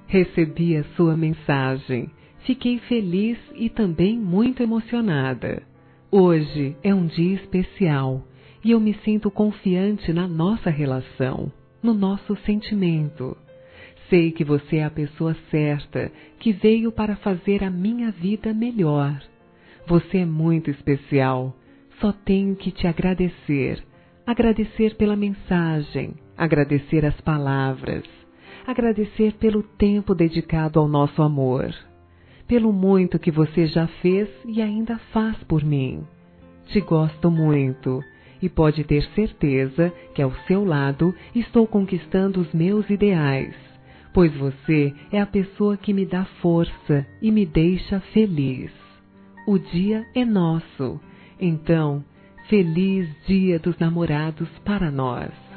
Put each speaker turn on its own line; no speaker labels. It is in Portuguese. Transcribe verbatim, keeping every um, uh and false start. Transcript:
Recebi a sua mensagem. Fiquei feliz e também muito emocionada. Hoje é um dia especial e eu me sinto confiante na nossa relação, no nosso sentimento. Sei que você é a pessoa certa que veio para fazer a minha vida melhor. Você é muito especial. Só tenho que te agradecer. Agradecer pela mensagem, agradecer as palavras, agradecer pelo tempo dedicado ao nosso amor, pelo muito que você já fez e ainda faz por mim. Te gosto muito e pode ter certeza que ao seu lado estou conquistando os meus ideais, pois você é a pessoa que me dá força e me deixa feliz. O dia é nosso, então, feliz Dia dos Namorados para nós.